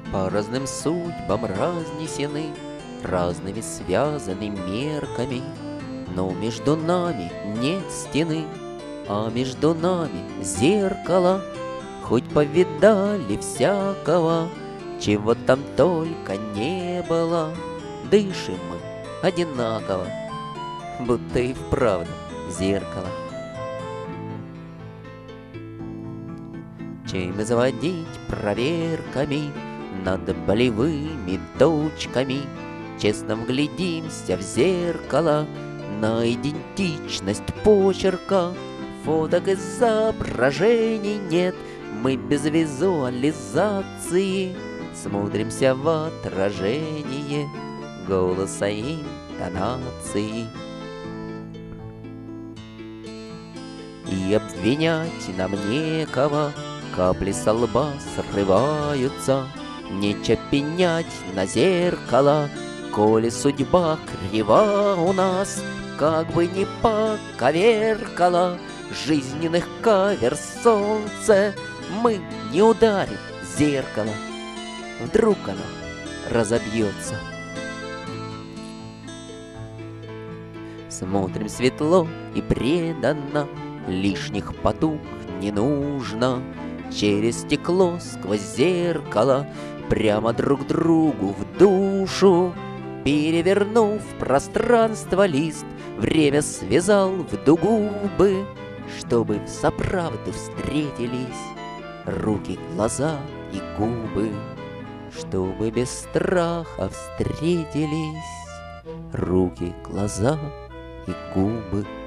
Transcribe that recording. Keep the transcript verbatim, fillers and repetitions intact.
По разным судьбам разнесены, разными связаны мерками, но между нами нет стены, а между нами зеркало. Хоть повидали всякого, чего там только не было, дышим мы одинаково, будто и вправду зеркало. Чем заводить проверками над болевыми точками, честно вглядимся в зеркало на идентичность почерка. Фоток изображений нет, мы без визуализации смотримся в отражение голоса и интонации. И обвинять нам некого, капли со лба срываются, нечего пенять на зеркало, коли судьба крива у нас, как бы ни поковеркало жизненных кавер солнце, мы не ударим зеркало, вдруг оно разобьется. Смотрим светло и преданно, лишних потуг не нужно, через стекло сквозь зеркало, прямо друг другу в душу. Перевернув пространство лист, время связал в дугу бы, чтобы взаправду встретились руки, глаза и губы, чтобы без страха встретились руки, глаза и губы.